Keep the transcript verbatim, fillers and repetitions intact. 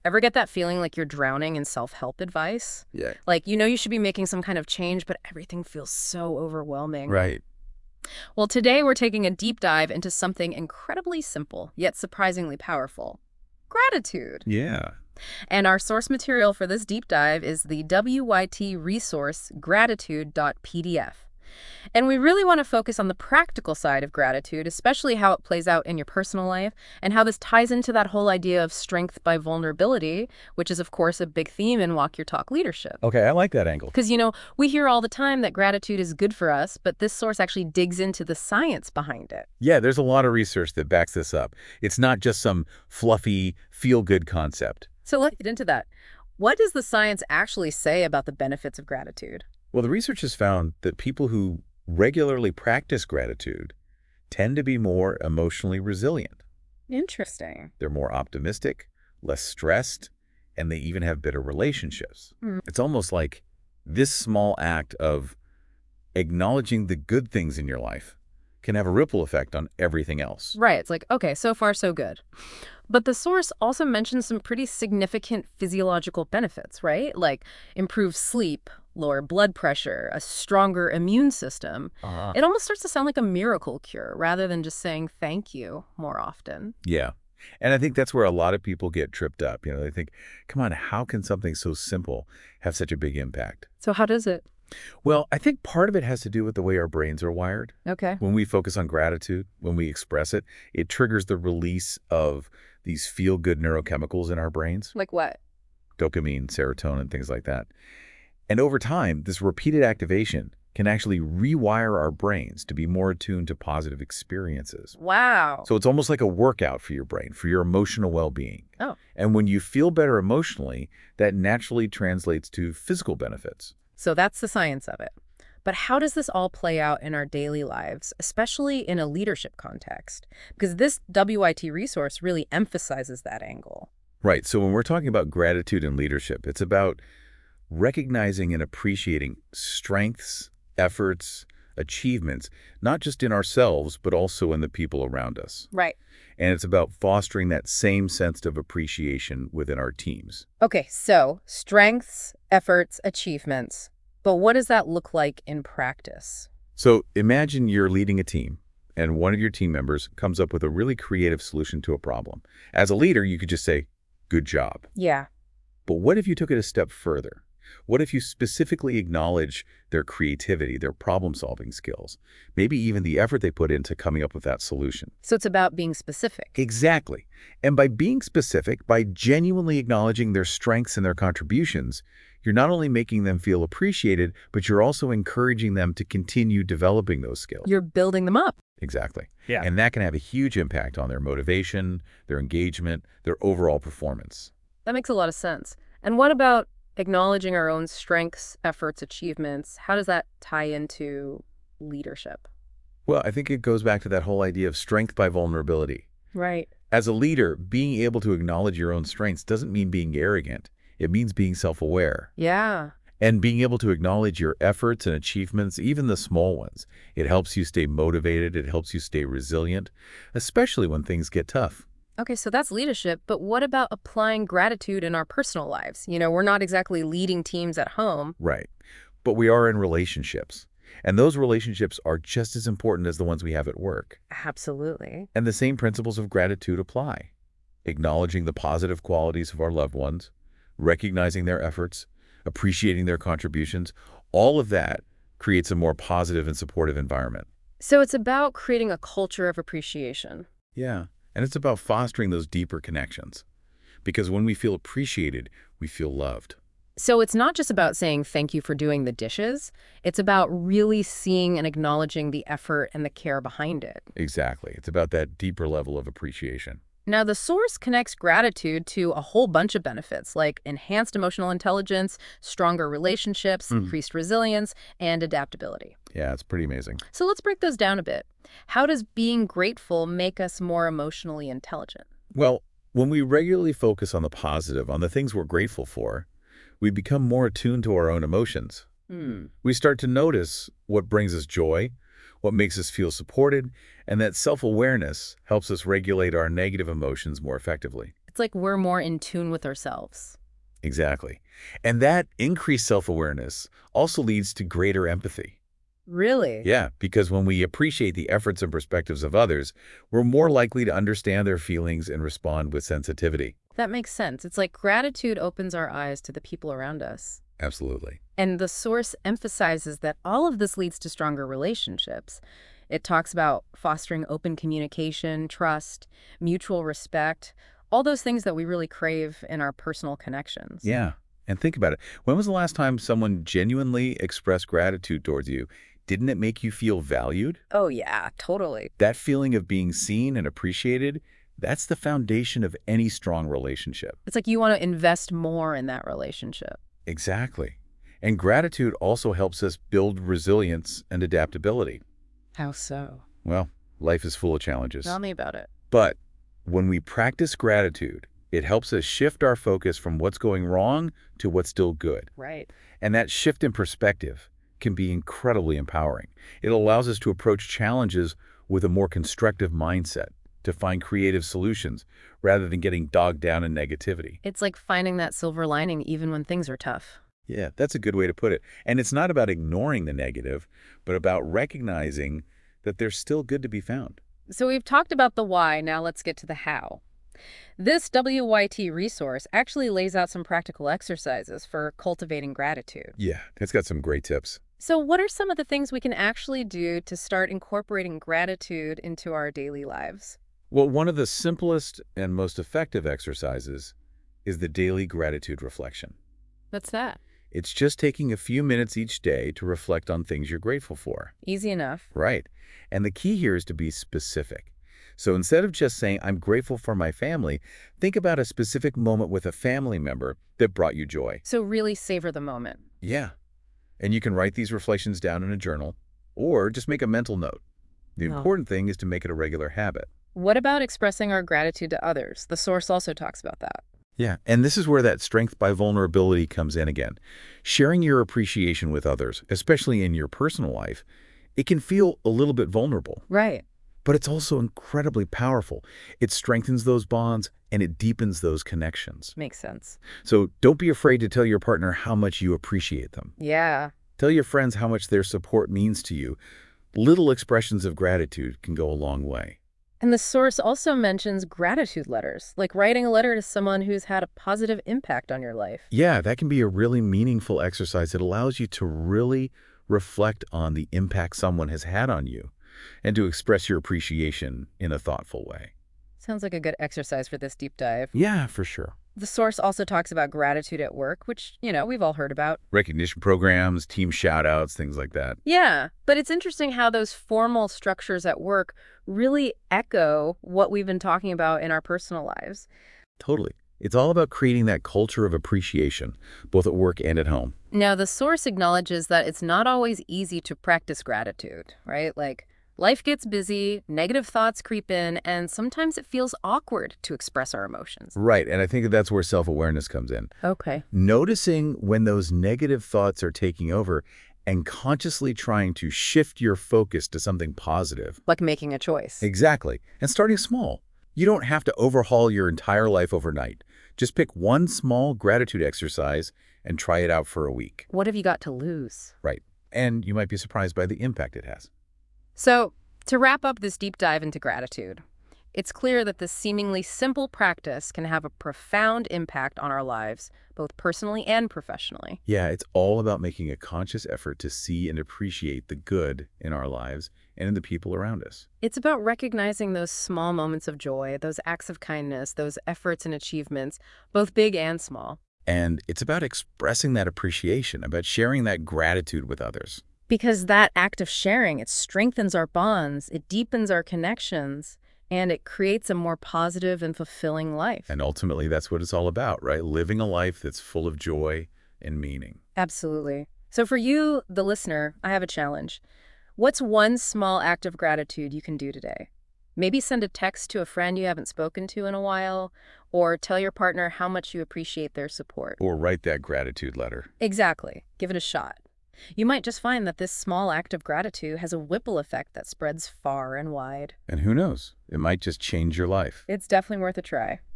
Ever get that feeling like you're drowning in self-help advice? Yeah. Like, you know you should be making some kind of change, but everything feels so overwhelming. Right. Well, today we're taking a deep dive into something incredibly simple, yet surprisingly powerful. Gratitude. Yeah. And our source material for this deep dive is the W Y T resource gratitude dot P D F. And we really want to focus on the practical side of gratitude, especially how it plays out in your personal life and how this ties into that whole idea of strength by vulnerability, which is, of course, a big theme in Walk Your Talk leadership. Okay, I like that angle. Because, you know, we hear all the time that gratitude is good for us, but this source actually digs into the science behind it. Yeah, there's a lot of research that backs this up. It's not just some fluffy, feel-good concept. So let's get into that. What does the science actually say about the benefits of gratitude? Well, the research has found that people who regularly practice gratitude tend to be more emotionally resilient. Interesting. They're more optimistic, less stressed, and they even have better relationships. Mm. It's almost like this small act of acknowledging the good things in your life can have a ripple effect on everything else. Right. It's like, okay, so far so good. But the source also mentions some pretty significant physiological benefits, right? Like improved sleep, lower blood pressure, a stronger immune system. Uh-huh. It almost starts to sound like a miracle cure rather than just saying thank you more often. Yeah. And I think that's where a lot of people get tripped up. You know, they think, come on, how can something so simple have such a big impact? So how does it? Well, I think part of it has to do with the way our brains are wired. Okay. When we focus on gratitude, when we express it, it triggers the release of these feel-good neurochemicals in our brains, Like what? dopamine, serotonin, things like that. And over time, this repeated activation can actually rewire our brains to be more attuned to positive experiences. Wow. So it's almost like a workout for your brain, for your emotional well-being. Oh. And when you feel better emotionally, that naturally translates to physical benefits. So that's the science of it. But how does this all play out in our daily lives, especially in a leadership context? Because this W I T resource really emphasizes that angle. Right. So when we're talking about gratitude and leadership, it's about recognizing and appreciating strengths, efforts, achievements, not just in ourselves, but also in the people around us. Right. And it's about fostering that same sense of appreciation within our teams. Okay, so strengths, efforts, achievements. But what does that look like in practice? So imagine you're leading a team and one of your team members comes up with a really creative solution to a problem. As a leader, you could just say, good job. Yeah. But what if you took it a step further? What if you specifically acknowledge their creativity, their problem-solving skills, maybe even the effort they put into coming up with that solution? So it's about being specific. Exactly. And by being specific, by genuinely acknowledging their strengths and their contributions, you're not only making them feel appreciated, but you're also encouraging them to continue developing those skills. You're building them up. Exactly. Yeah. And that can have a huge impact on their motivation, their engagement, their overall performance. That makes a lot of sense. And what about acknowledging our own strengths, efforts, achievements? How does that tie into leadership? Well, I think it goes back to that whole idea of strength by vulnerability. Right. As a leader, being able to acknowledge your own strengths doesn't mean being arrogant. It means being self-aware. Yeah. And being able to acknowledge your efforts and achievements, even the small ones. It helps you stay motivated. It helps you stay resilient, especially when things get tough. Okay, so that's leadership, but what about applying gratitude in our personal lives? You know, we're not exactly leading teams at home. Right. But we are in relationships. And those relationships are just as important as the ones we have at work. Absolutely. And the same principles of gratitude apply. Acknowledging the positive qualities of our loved ones, recognizing their efforts, appreciating their contributions, all of that creates a more positive and supportive environment. So it's about creating a culture of appreciation. Yeah. And it's about fostering those deeper connections. Because when we feel appreciated, we feel loved. So it's not just about saying thank you for doing the dishes. It's about really seeing and acknowledging the effort and the care behind it. Exactly. It's about that deeper level of appreciation. Now, the source connects gratitude to a whole bunch of benefits, like enhanced emotional intelligence, stronger relationships, Mm. increased resilience, and adaptability. Yeah, it's pretty amazing. So let's break those down a bit. How does being grateful make us more emotionally intelligent? Well, when we regularly focus on the positive, on the things we're grateful for, we become more attuned to our own emotions. Hmm. We start to notice what brings us joy, what makes us feel supported, and that self-awareness helps us regulate our negative emotions more effectively. It's like we're more in tune with ourselves. Exactly. And that increased self-awareness also leads to greater empathy. Really? Yeah, because when we appreciate the efforts and perspectives of others, we're more likely to understand their feelings and respond with sensitivity. That makes sense. It's like gratitude opens our eyes to the people around us. Absolutely. And the source emphasizes that all of this leads to stronger relationships. It talks about fostering open communication, trust, mutual respect, all those things that we really crave in our personal connections. Yeah. And think about it. When was the last time someone genuinely expressed gratitude towards you? Didn't it make you feel valued? Oh, yeah, totally. That feeling of being seen and appreciated, that's the foundation of any strong relationship. It's like you want to invest more in that relationship. Exactly. And gratitude also helps us build resilience and adaptability. How so? Well, life is full of challenges. Tell me about it. But when we practice gratitude, it helps us shift our focus from what's going wrong to what's still good. Right. And that shift in perspective can be incredibly empowering. It allows us to approach challenges with a more constructive mindset, to find creative solutions, rather than getting bogged down in negativity. It's like finding that silver lining even when things are tough. Yeah, that's a good way to put it. And it's not about ignoring the negative, but about recognizing that there's still good to be found. So we've talked about the why, now let's get to the how. This W Y T resource actually lays out some practical exercises for cultivating gratitude. Yeah, it's got some great tips. So what are some of the things we can actually do to start incorporating gratitude into our daily lives? Well, one of the simplest and most effective exercises is the daily gratitude reflection. What's that? It's just taking a few minutes each day to reflect on things you're grateful for. Easy enough. Right. And the key here is to be specific. So instead of just saying, I'm grateful for my family, think about a specific moment with a family member that brought you joy. So really savor the moment. Yeah. And you can write these reflections down in a journal or just make a mental note. The Oh. important thing is to make it a regular habit. What about expressing our gratitude to others? The source also talks about that. Yeah, and this is where that strength by vulnerability comes in again. Sharing your appreciation with others, especially in your personal life, it can feel a little bit vulnerable, Right. but it's also incredibly powerful. It strengthens those bonds and it deepens those connections. Makes sense. So don't be afraid to tell your partner how much you appreciate them. Yeah. Tell your friends how much their support means to you. Little expressions of gratitude can go a long way. And the source also mentions gratitude letters, like writing a letter to someone who's had a positive impact on your life. Yeah, that can be a really meaningful exercise. It allows you to really reflect on the impact someone has had on you and to express your appreciation in a thoughtful way. Sounds like a good exercise for this deep dive. Yeah, for sure. The source also talks about gratitude at work, which, you know, we've all heard about. Recognition programs, team shout-outs, things like that. Yeah, but it's interesting how those formal structures at work really echo what we've been talking about in our personal lives. Totally. It's all about creating that culture of appreciation, both at work and at home. Now, the source acknowledges that it's not always easy to practice gratitude, right? Like, life gets busy, negative thoughts creep in, and sometimes it feels awkward to express our emotions. Right, and I think that's where self-awareness comes in. Okay. Noticing when those negative thoughts are taking over and consciously trying to shift your focus to something positive. Like making a choice. Exactly. And starting small. You don't have to overhaul your entire life overnight. Just pick one small gratitude exercise and try it out for a week. What have you got to lose? Right. And you might be surprised by the impact it has. So, to wrap up this deep dive into gratitude, it's clear that this seemingly simple practice can have a profound impact on our lives, both personally and professionally. Yeah, it's all about making a conscious effort to see and appreciate the good in our lives and in the people around us. It's about recognizing those small moments of joy, those acts of kindness, those efforts and achievements, both big and small. And it's about expressing that appreciation, about sharing that gratitude with others. Because that act of sharing, it strengthens our bonds, it deepens our connections, and it creates a more positive and fulfilling life. And ultimately, that's what it's all about, right? Living a life that's full of joy and meaning. Absolutely. So for you, the listener, I have a challenge. What's one small act of gratitude you can do today? Maybe send a text to a friend you haven't spoken to in a while, or tell your partner how much you appreciate their support. Or write that gratitude letter. Exactly. Give it a shot. You might just find that this small act of gratitude has a ripple effect that spreads far and wide. And who knows? It might just change your life. It's definitely worth a try.